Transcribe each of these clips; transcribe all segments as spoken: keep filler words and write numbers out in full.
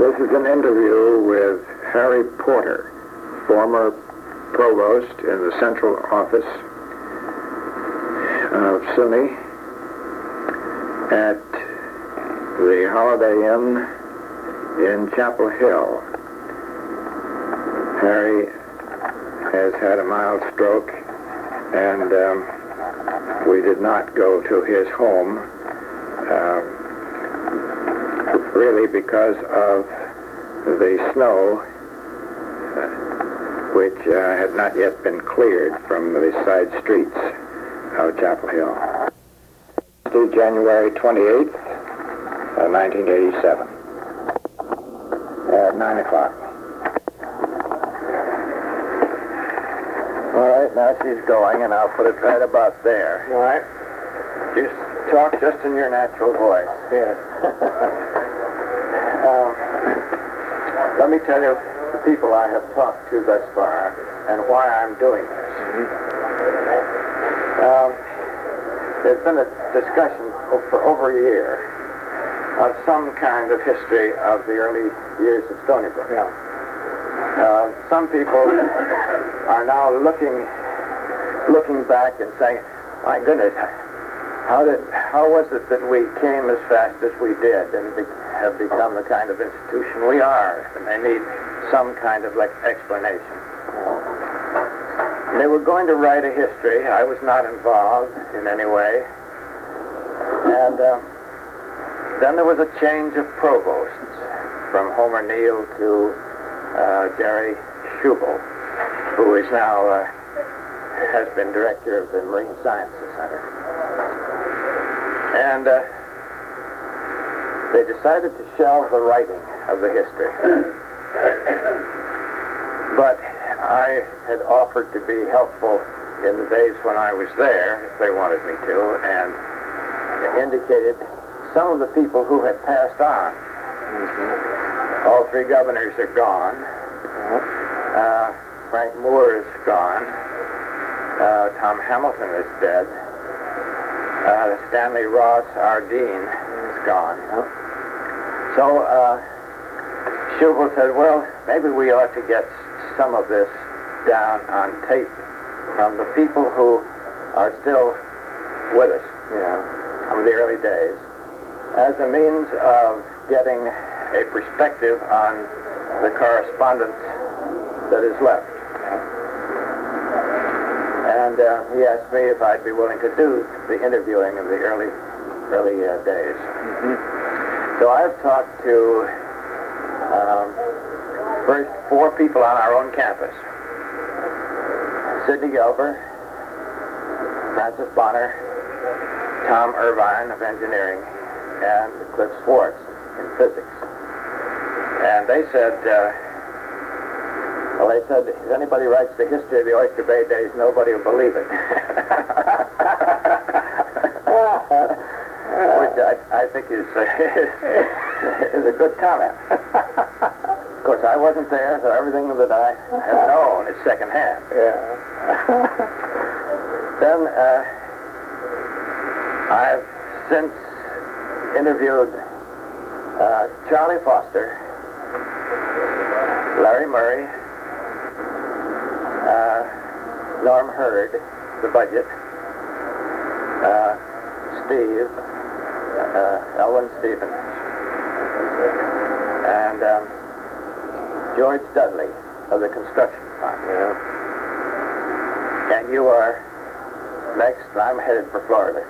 This is an interview with Harry Porter, former provost in the central office of SUNY at the Holiday Inn in Chapel Hill. Harry has had a mild stroke, and um, we did not go to his home, uh, really because of the snow, uh, which uh, had not yet been cleared from the side streets of Chapel Hill. January twenty-eighth, uh, nineteen eighty-seven, at nine o'clock. All right, now she's going, and I'll put it right about there. All right. Just talk just in your natural voice. Yes. uh, let me tell you the people I have talked to thus far and why I'm doing this. Mm-hmm. Um, there's been a discussion for over a year of some kind of history of the early years of Stony Brook. Yeah. Uh, some people are now looking looking back and saying, my goodness, how did how was it that we came as fast as we did and be, have become the kind of institution we are? And they need some kind of like explanation. They were going to write a history. I was not involved in any way. And uh, then there was a change of provosts from Homer Neal to uh, Jerry Schubel, who is now uh, has been director of the Marine Sciences Center. And uh, they decided to shelve the writing of the history. But I had offered to be helpful in the days when I was there, if they wanted me to, and indicated some of the people who had passed on. Mm-hmm. All three governors are gone. Mm-hmm. Uh, Frank Moore is gone. Uh, Tom Hamilton is dead. Uh, Stanley Ross, our dean, is gone. Mm-hmm. So uh, Schubel said, well, maybe we ought to get some of this down on tape from the people who are still with us, you know, from the early days, as a means of getting a perspective on the correspondence that is left. And uh, he asked me if I'd be willing to do the interviewing of the early, early uh, days. Mm-hmm. So I've talked to um, first four people on our own campus: Sidney Gelber, Francis Bonner, Tom Irvine of engineering, and Cliff Schwartz in physics. And they said, uh, well, they said, if anybody writes the history of the Oyster Bay days, nobody will believe it. Which I, I think is, uh, is a good comment. Of course, I wasn't there, so everything that I have known is secondhand. Yeah. Then uh, I've since interviewed uh, Charlie Foster, Larry Murray, uh, Norm Hurd, the budget, uh, Steve, uh, Elwin Stevens, and um, George Dudley of the construction fund. Yeah. And you are next. I'm headed for Florida.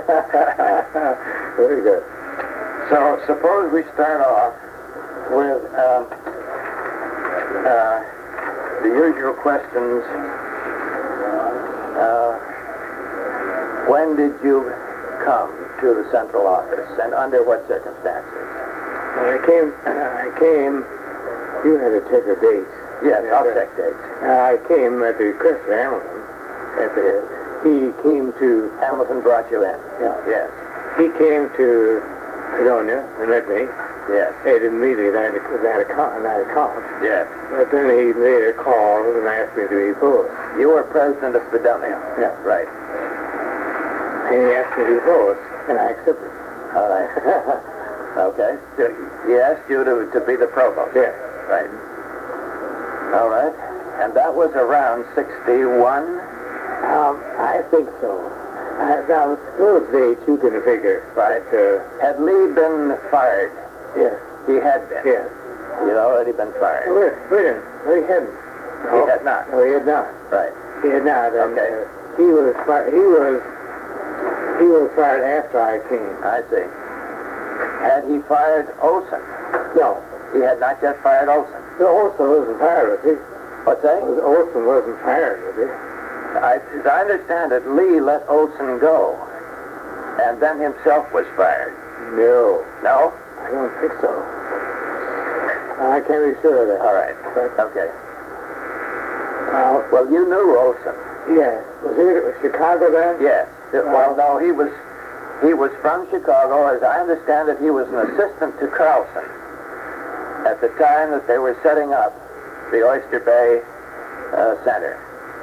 Very good. So suppose we start off with uh, uh, the usual questions. Uh, when did you come to the central office, and under what circumstances? When I came, uh, I came, you had to take a date. Yes, yeah, I'll uh, check dates. Uh, I came at the Chris Hamilton. At the, he came to... Hamilton brought you in? Yeah. Yes. He came to Fredonia and met me. Yes. He didn't meet me at a, at a, at a college. Yes. But then he later called and asked me to be post. You were president of Fredonia? Yeah. Right. And he asked me to be post, and I accepted. All right. Okay. So he asked you to, to be the provost. Yes. Right. All right. And that was around sixty-one? Um, I think so. I, now, those dates you can figure. Right. Uh, Had Lee been fired? yes. He had been. Yes. He had already been fired. Wait, wait a minute. No, he hadn't. He had not. No, he had not. Right. He had not. And, Okay. uh, he was fired. He was. He was fired after I came. I see. Had he fired Olson? No. He had not yet fired Olson. No, Olson wasn't fired, was he? What's that? Olson wasn't fired, was he? I, as I understand it, Lee let Olson go, and then himself was fired. No. No? I don't think so. I can't be sure of that. All right. But, Okay. uh, Well, you knew Olson. yes. Was he was Chicago then? Yes. Well, no, he was he was from Chicago. As I understand it, he was an assistant to Carlson at the time that they were setting up the Oyster Bay uh, Center.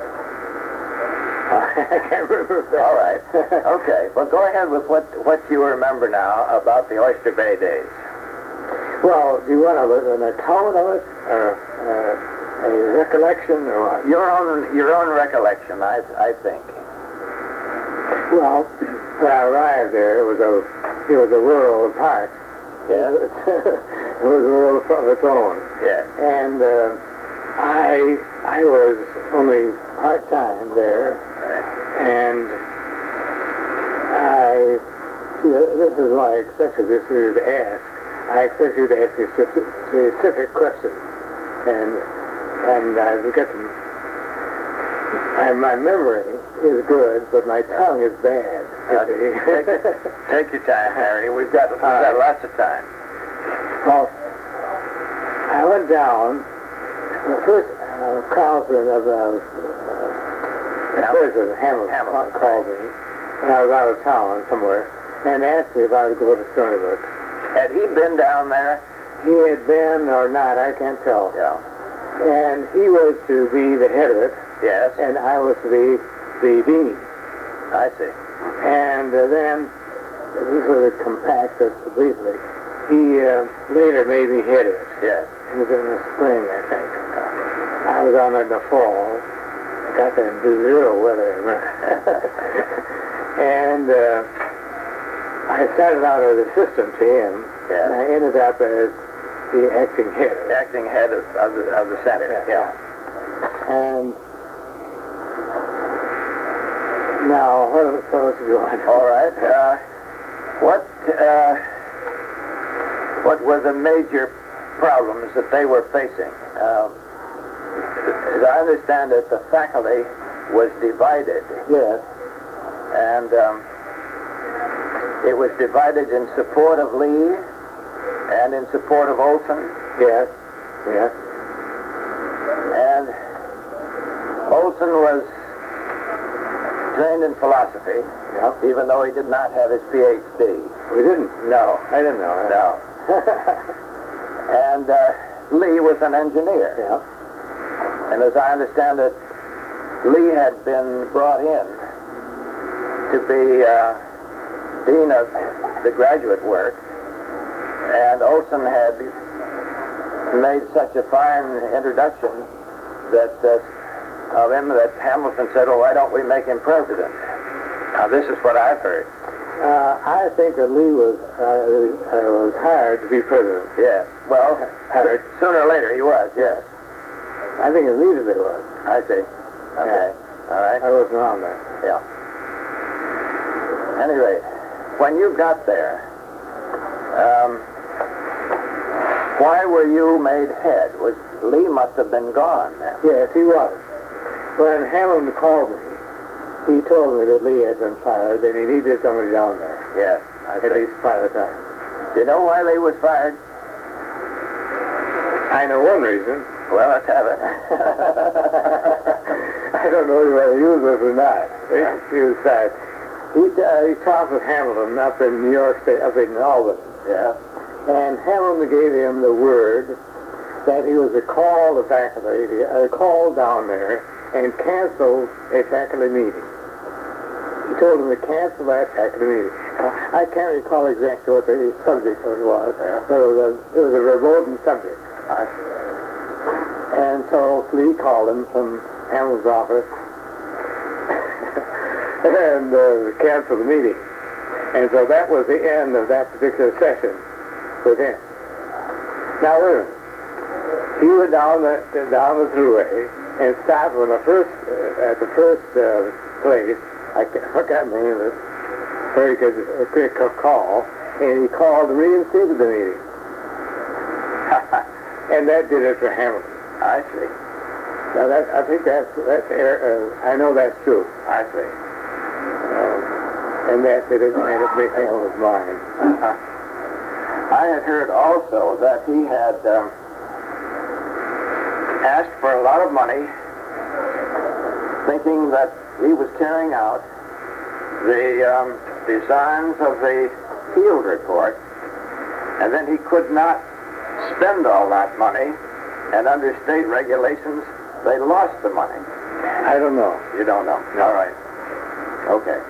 I can't remember that. All right. Okay. Well, go ahead with what, what you remember now about the Oyster Bay days. Well, do you want a, an account of it, or uh, a recollection, or what? Your own your own recollection, I I think. Well, when I arrived there, it was a it was a rural park. Yes. It was a world of its own. Yes. And uh, I I was only part time there, and I yeah, this is why I expected this you to ask. I expect you to ask me specific, specific questions, and and I forget them. And my memory is good, but my tongue is bad. Uh, take, take your time, Harry. We've got, we've got lots of time. Well, I went down. The first uh, Carlson of the uh, prison, Hamilton, Hamilton, called me when I was out of town somewhere and asked me if I would go to Stony Brook. Had he been down there? He had been or not, I can't tell. Yeah. And he was to be the head of it, Yes. and I was to be the dean. I see. And uh, then, this was a compact just briefly, he uh, later made me head of it. Yes. It was in the spring, I think. I was on in the fall. I got that zero weather. And uh, I started out as assistant to him, Yes. and I ended up as the acting head. Acting head of, of, the, of the center. Yeah. And now, what else what do you want? All right. Uh, what uh, what were the major problems that they were facing? Um, as I understand it, the faculty was divided, Yes. and um, it was divided in support of Lee and in support of Olson. Yes. Yes. And Olson was trained in philosophy, Yeah. even though he did not have his P H D. We didn't. No, I didn't know. no. And uh, Lee was an engineer. Yeah. And as I understand it, Lee had been brought in to be uh, dean of the graduate work, and Olson had made such a fine introduction that uh, of him that Hamilton said, "Oh, why don't we make him president?" Now, this is what I've heard. Uh, I think that Lee was uh, uh, was hired to be president. Yes. Well, Hired. sooner or later he was. Yes. I think immediately was. I see. Okay. All right. I wasn't on there. Yeah. At any rate, when you got there, um, why were you made head? Was Lee must have been gone then? Yes, he was. When Hamilton called me, he told me that Lee had been fired and he needed somebody down there. Yes. I At see. least five times. Do you know why Lee was fired? I know one reason. Well, let's have it. I don't know whether he was this or not. He was fired. He, uh, he talked with Hamilton up in New York State, up in Albany. Yeah. And Hamilton gave him the word that he was to call the faculty, uh, call down there and cancel a faculty meeting. he told them to cancel that after the meeting. Uh, I can't recall exactly what the subject was, uh, but it was a, it was a verboten subject. I, And so Lee called him from Hamill's office and uh, canceled the meeting. And so that was the end of that particular session with him. Now wait a minute. He went down the down the thruway and stopped on the first uh, at the first uh, place. I can't- forgot the name of it. Very good, a quick call, and he called to reinstate the meeting. And that did it for Hamilton. I see. Now that I think that's that's uh, I know that's true. I see. Uh, and that did it made it make Hamilton's mind. Uh-huh. I had heard also that he had um, asked for a lot of money, thinking that he was carrying out the um, designs of the field report, and then he could not spend all that money, and under state regulations, they lost the money. I don't know. You don't know? No. All right. Okay.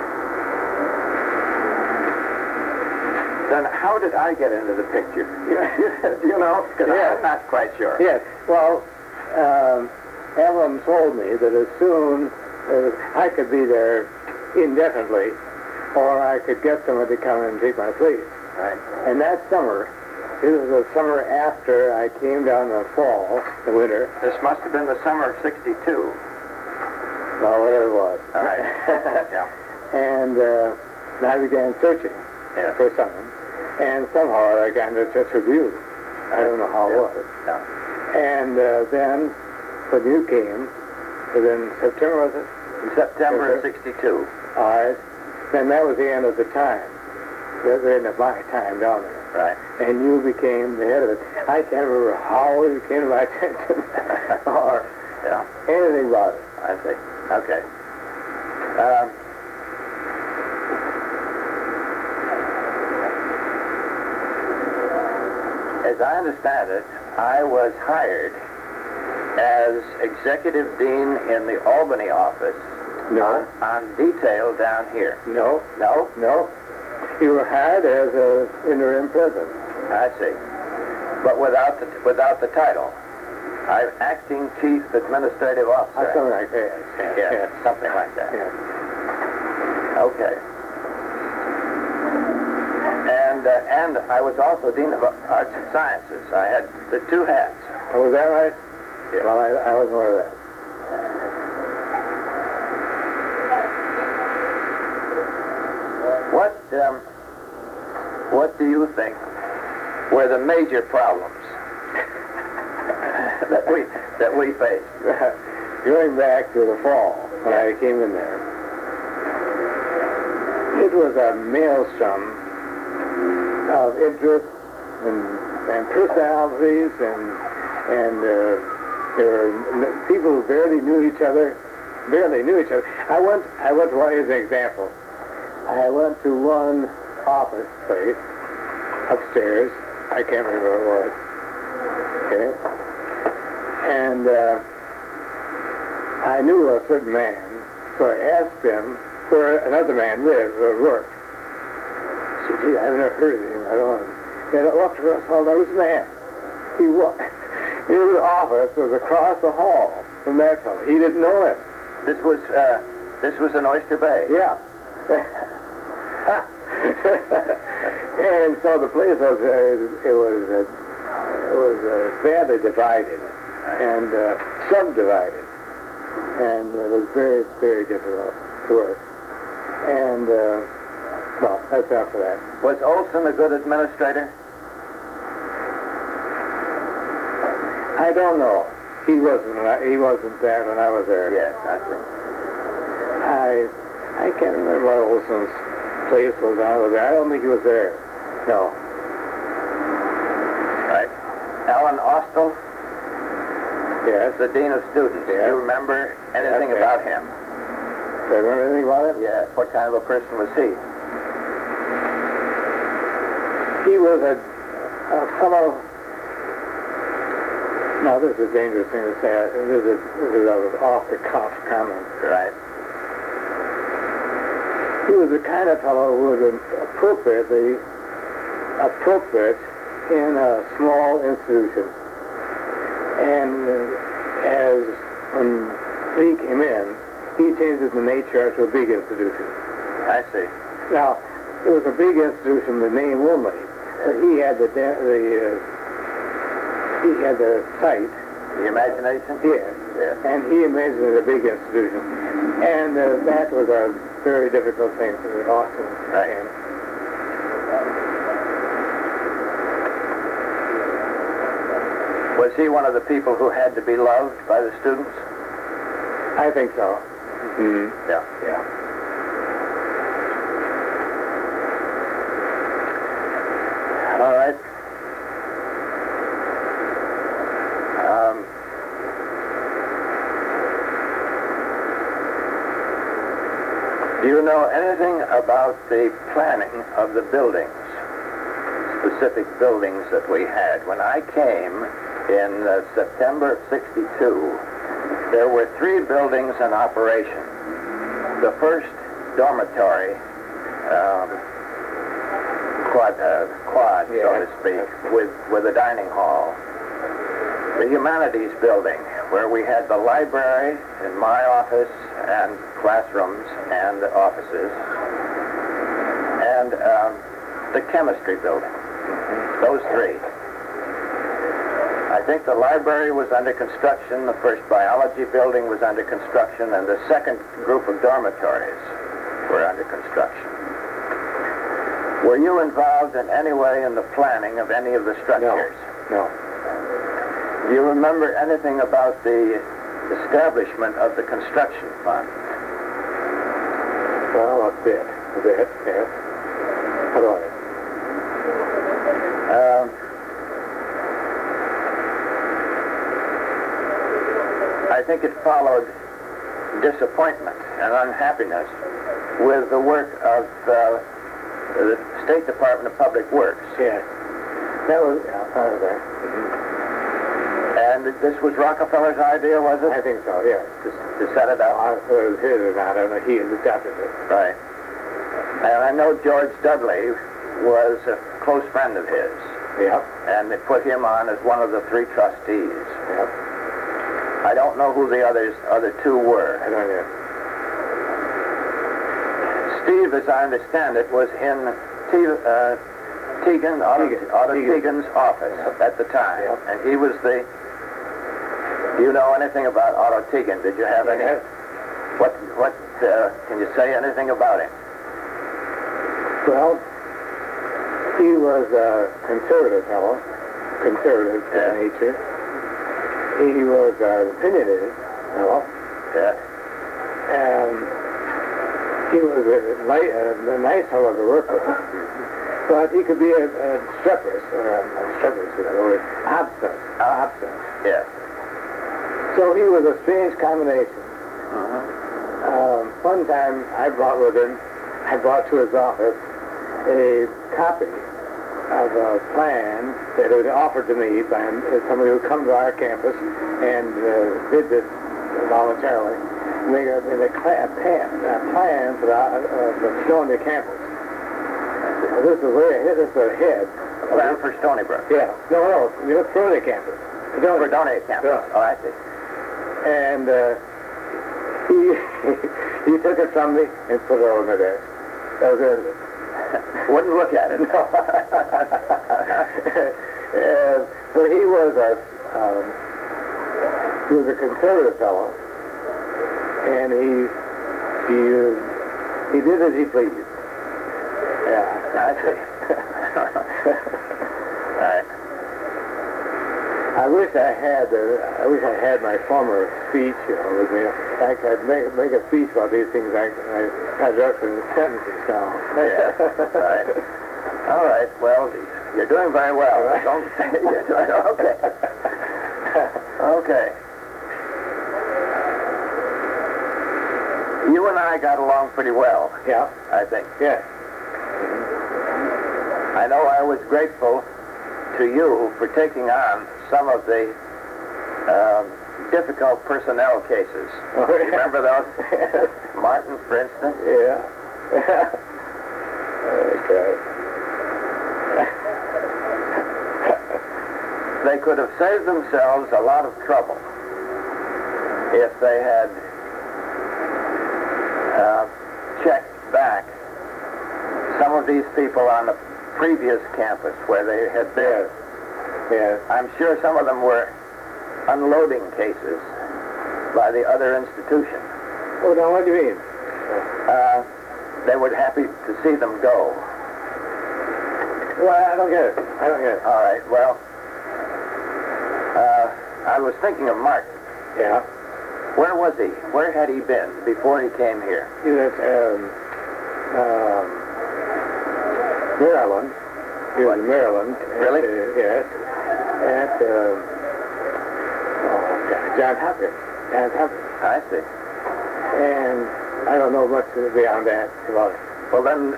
Then how did I get into the picture? You know, because Yes. I'm not quite sure. Yes. Well, um, Evelyn told me that as soon as I could be there indefinitely, or I could get someone to come and take my place. Right. And that summer, this was the summer after I came down in the fall, the winter, This must have been the summer of sixty-two. or whatever it was. All right. Yeah. And uh, I began searching Yeah. for someone. And somehow I got into touch with you. I don't know how it was. Yeah. And uh, then, when you came, within September, was it? In September of Yes, sixty-two. All right. Then that was the end of the time. That was the end of my time down there. Right. And you became the head of it. I can't remember how it came to my attention or Yeah. anything about it. I see. Okay. Um, as I understand it, I was hired as executive dean in the Albany office No, on detail down here. no, No? no. You were hired as an interim president. I see. But without the without the title. I'm acting chief administrative Or officer. something like that. Yes, Yeah, yes, something like that. yes. Okay. And uh, and I was also dean of arts and sciences. I had the two hats. Oh, was that right? Yeah. Well, I, I wasn't aware of that. What um, what do you think were the major problems that we that we faced? Going back to the fall, when I came in there, it was a maelstrom of interests and, and personalities, and and uh, there were n- people who barely knew each other, barely knew each other. I went, I went to one, here's an example. I went to one office place upstairs. I can't remember what it was. Okay, and uh, I knew a certain man, so I asked him where another man lived or worked. I said, gee, I've never heard of him. I don't know. And I walked across the hall, there was a man. He was, his office was across the hall from that fellow. He didn't know him. This was uh, this was in Oyster Bay. Yeah. And so the place was, uh, it was, uh, it was uh, badly divided and uh, subdivided. And it was very, very difficult to work. And, uh, well, that's after that. Was Olson a good administrator? I don't know. He wasn't, he wasn't there when I was there. Yes, I think. I, I can't remember what Olson's place was when I was there. I don't think he was there. No. Right. Alan Austell, Yes. the dean of students. Yes. Do you remember anything Yes, yes. about him? Do you remember anything about it? Yes. What kind of a person was he? He was a, a fellow. Now, this is a dangerous thing to say. This is, this is an off-the-cuff comment. Right. he was the kind of fellow who was appropriately appropriate in a small institution. And uh, as when he came in, he changed the nature to a big institution. I see. Now, it was a big institution, the name only. But he had the the uh, he had the sight. The imagination? Yes. Yes. And he imagined it a big institution. And uh, that was a very difficult thing for Austin. Right. And, Was he one of the people who had to be loved by the students? I think so. Mm-hmm. Yeah. Yeah. All right. Um, do you know anything about the planning of the buildings, specific buildings that we had? When I came in uh, September of sixty-two, there were three buildings in operation. The first dormitory, um, quad, uh, quad Yeah. so to speak, with, with a dining hall. The Humanities building, where we had the library and my office and classrooms and offices. And um, the chemistry building. Those three. I think the library was under construction, the first biology building was under construction, and the second group of dormitories were under construction. Were you involved in any way in the planning of any of the structures? No. Do you remember anything about the establishment of the construction fund? Well, a bit. A bit, yes. How do I? Um, I think it followed disappointment and unhappiness with the work of uh, the State Department of Public Works. Yes. That was, yeah, part of that. And this was Rockefeller's idea, was it? I think so, yes. To, to set it up? Uh, it was his or not, I don't know. He adopted it. Right. And I know George Dudley was a close friend of his. Yep. And they put him on as one of the three trustees. Yep. I don't know who the others, other two were. I don't know. Steve, as I understand it, was in T, uh, Teagan, Otto, Teagan. Otto Teagan. Teagan's office Yep. at the time. Yep. And he was the... Do you know anything about Otto Teagan? Did you have any... Yes. What, what, uh, can you say anything about him? Well, he was a conservative fellow, conservative Yeah. by nature. He was an opinionated fellow, Yeah. and he was a, light, a, a nice fellow to work with. But he could be a, a streperous, or a, a streperous, or obstinate, obstinate. Yeah. So he was a strange combination. Uh-huh. Um, one time I brought with him, I brought to his office a copy of a plan that was offered to me by somebody who come to our campus and uh, did this voluntarily. Make a, make a, cla- a, plan, a plan for the, uh, for Stony campus. Now, this is way ahead. This is ahead. Plan for Stony Brook. Yeah. No, no. The Stony campus. For Stony campus. Yeah. Oh, I see. And uh, he he took it from me and put it over my desk. That was it. Wouldn't look at it. No. And so he was a um, he was a conservative fellow, and he he uh, he did as he pleased. Yeah, I see. All right. I wish I had uh, I wish I had my former speech, you know, with me. I could make make a speech about these things. I I got it up in sentences now. Yeah. Right. All right. Well, you're doing very well. Don't say you're doing okay. Okay. You and I got along pretty well, Yeah. I think. Yeah. I know I was grateful to you for taking on some of the um, difficult personnel cases. Oh, yeah. Remember those? Martin, for instance. Yeah. Okay. They could have saved themselves a lot of trouble if they had uh, checked back some of these people on the previous campus where they had been. Yes. I'm sure some of them were unloading cases by the other institution. Oh, now what do you mean? Uh, they were happy to see them go. Well, I don't get it. I don't get it. All right, well, uh, I was thinking of Mark. Yeah. Where was he? Where had he been before he came here? He was at um, um, Maryland. He was in Maryland. Really? At, uh, yes. At um, oh, God, Johns Hopkins. Johns Hopkins. I see. And I don't know much beyond that about it. Well, then,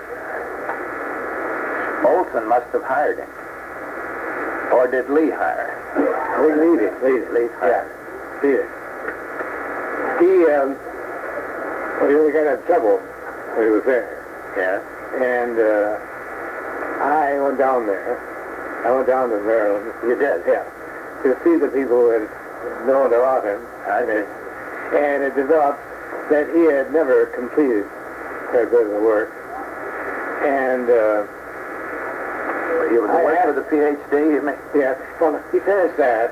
Olson must have hired him. Or did Lee hire him? We leave it. Leave it. Lee hired him. Yeah. Leave it. He, um, well, he really got in trouble when he was there. Yes. And uh, I went down there. I went down to Maryland. You did? Yeah. To see the people who had known about him. I see. And it developed that he had never completed quite a bit of the work. And uh, He was I away asked- for the P H D, you mean? yeah, well, he finished that.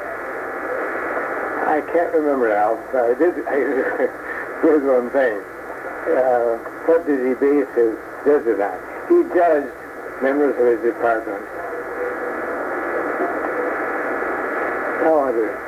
I can't remember now, but I did. I, here's what I'm saying. Uh, what did he base his judgment on? He judged members of his department. How was it?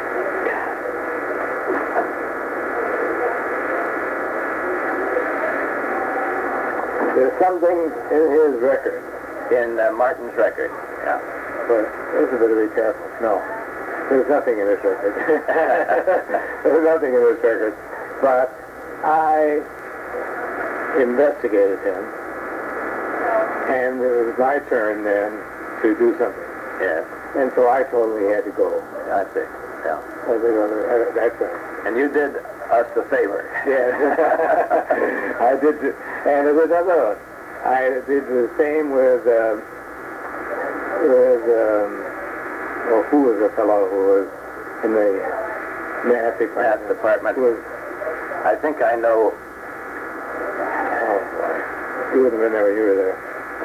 There's something in his record, In uh, Martin's record. Yeah. but there's a bit to be careful. No, there's nothing in this record. There's nothing in this record. But I investigated him, and it was my turn then to do something. Yes. And so I told him he had to go. I see. Yeah. I said, well, uh, that's right. And you did us the favor. Yes. I did, th- and there was another one. I did the same with, um, with, um, well, who was the fellow who was in the math department? Math department. Who was, I think I know. oh, boy. You wouldn't have been there when you were there.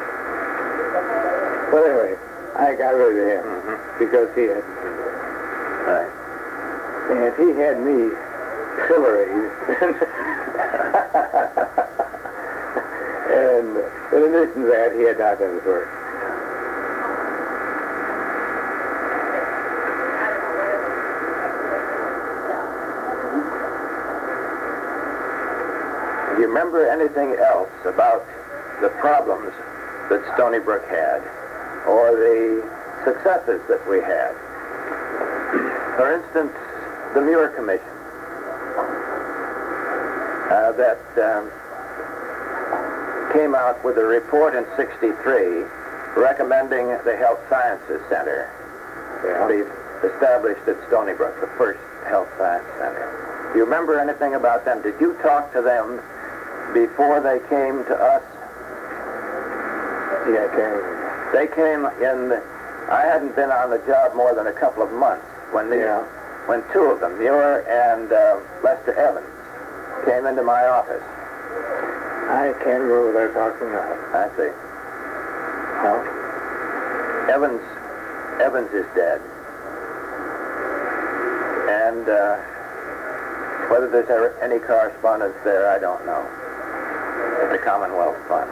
But anyway, I got rid of him Mm-hmm. because he had, Right. and he had me pilloried. And in addition to that, he had not done his work. Do you remember anything else about the problems that Stony Brook had, or the successes that we had? For instance, the Muir Commission, uh, that um, came out with a report in sixty-three recommending the Health Sciences Center Yeah. be established at Stony Brook, the first Health Science Center. Do you remember anything about them? Did you talk to them before they came to us? Yeah, I can't remember. They came in, the, I hadn't been on the job more than a couple of months when the, Yeah. when two of them, Muir and uh, Lester Evans, came into my office. I can't remember what they're talking about. I see. No? Evans, Evans is dead. And uh, whether there's ever any correspondence there, I don't know. At the Commonwealth Fund.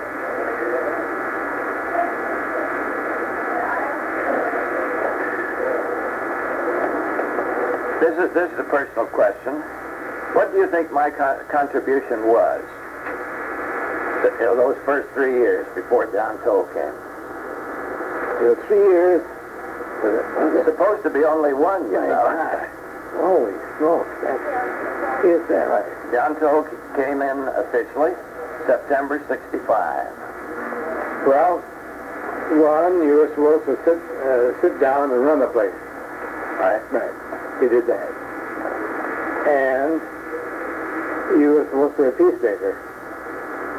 This is, this is a personal question. What do you think my con- contribution was? The, you know, those first three years before John Toll came. The three years. It's supposed to be only one, you My know. God. Holy smokes. That, is that right? John Toll came in officially September sixty-five. Well, one, you were supposed to sit, uh, sit down and run the place. Right? Right. He did that. And you were supposed to be a peacemaker.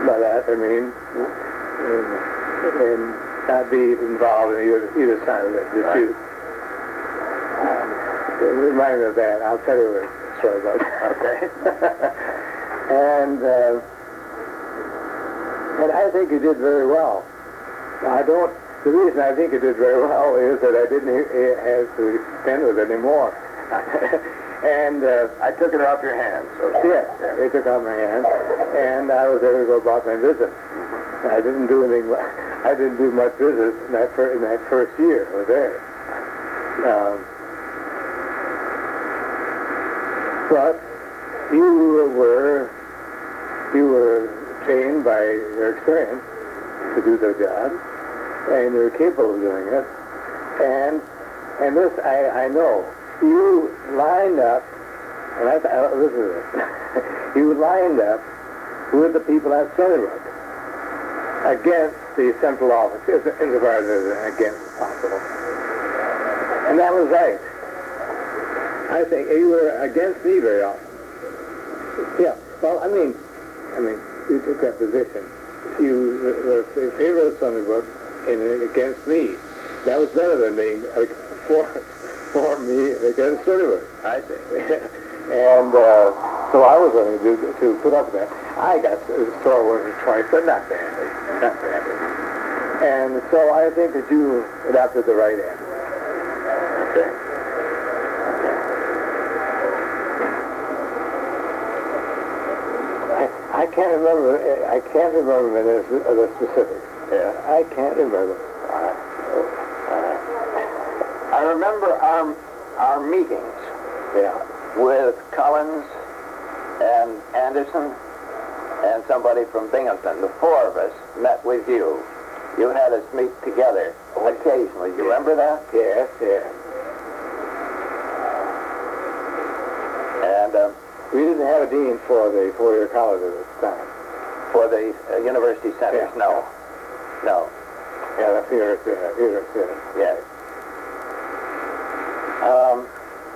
by that I mean, and, and not be involved in either, either side of the dispute. Um, remind me of that. I'll tell you a story about that. Okay. and uh, and I think you did very well. I don't. The reason I think you did very well is that I didn't have to spend with it anymore. and uh, I took it off your hands. So yeah, yeah, they took off my hands, and I was able to go about my business. Mm-hmm. I didn't do anything. I didn't do much business in that fir- in that first year I was there. Um, but you were you were trained by your experience to do the job, and you're capable of doing it. And and this I, I know. You lined up, and I, I listen to this. You lined up with the people at Stony Brook against the central office, as, as far as against possible. And that was right. I think you were against me very often. Yeah. Well, I mean, I mean, you took that position. You were in favor of Stony Brook and against me. That was better than being uh, for for me against Stony Brook. I see. and uh, so I was willing to, to put up with that. I got sore once or twice, but not badly. Not badly. And so I think that you adopted the right end. Okay. I can't remember. I can't remember the, the specifics. Yeah. I can't remember. All right. All right. I remember our our meetings. Yeah. With Collins and Anderson and somebody from Binghamton. The four of us met with you. You had us meet together occasionally. You remember that? Yes. Yes. And um, we didn't have a dean for the four-year college at this time. for the uh, university centers, Yeah. no, no. Yeah, that's the university. Uh, university. Yes. Um,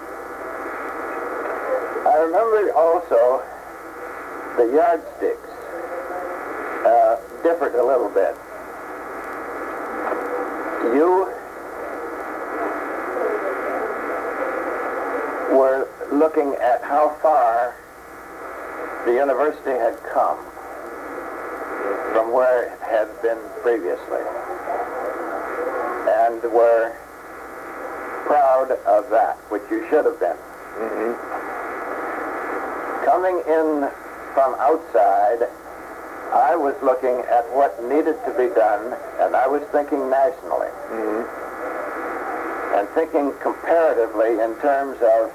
I remember also the yardsticks uh, differed a little bit. You were looking at how far the university had come from where it had been previously, and were proud of that, which you should have been. Mm-hmm. Coming in from outside, I was looking at what needed to be done, and I was thinking nationally, Mm-hmm. and thinking comparatively in terms of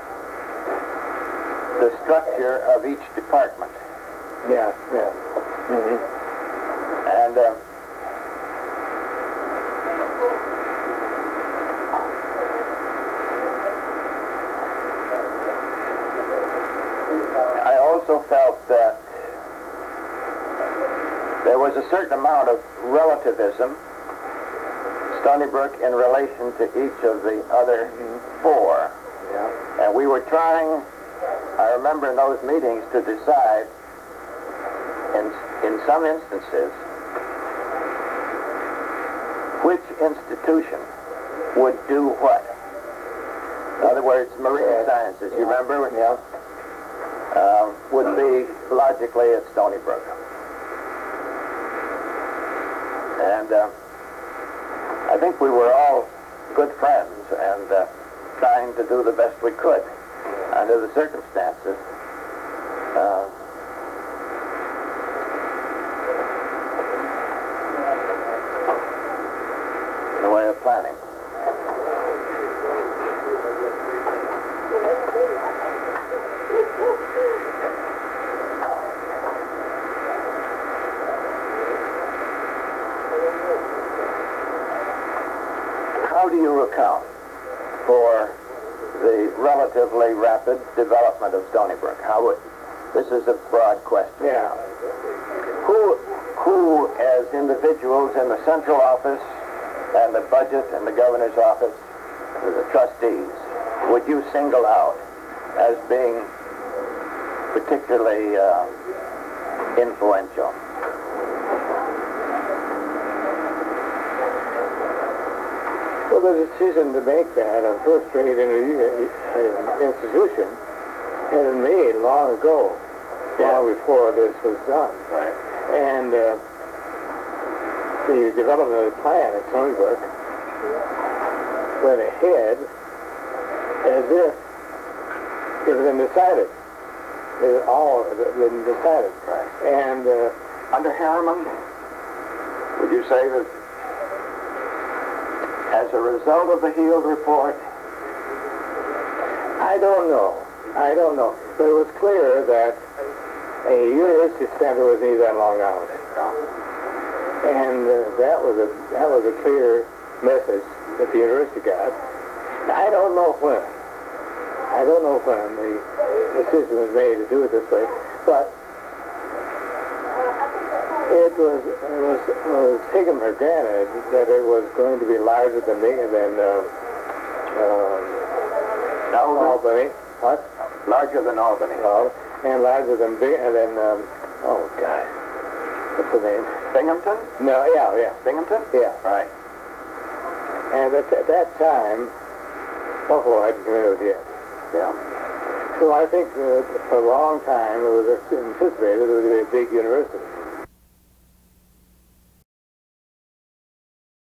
the structure of each department. Yeah, yeah. Mm-hmm. And uh, I also felt that there was a certain amount of relativism, Stony Brook in relation to each of the other four. Yeah. And we were trying, I remember in those meetings, to decide in, in some instances which institution would do what. In other words, marine Yeah. sciences, you remember? Yeah. Um, would be logically at Stony Brook. And uh, I think we were all good friends and uh, trying to do the best we could under the circumstances. Uh, in the way of planning. How do you account for the relatively rapid development of Stony Brook? How would, this is a broad question. Yeah. Who, who as individuals in the central office and the budget and the governor's office, the trustees, would you single out as being particularly uh, influential? Well, the decision to make that a first-rate uh, institution had been made long ago, Yeah. long before this was done. Right. And uh, the development of the plan at Stony Brook went ahead as if it had been decided. It had all been decided. Right. And uh, Under Harriman, would you say that as a result of the Heald report, I don't know. I don't know. But it was clear that a university center was needed on Long Island. And uh, that was a that was a clear message that the university got. I don't know when. I don't know when the decision was made to do it this way, but it was it was, was taken for granted that it was going to be larger than the, than uh, um, Albany. What? larger than Albany? Oh, and larger than Bing, and then um, oh God, what's the name? Binghamton? No, yeah, yeah, Binghamton? yeah. Right. And at, at that time, Buffalo hadn't come in yet. Yeah. So I think that for a long time it was anticipated it would be a big university.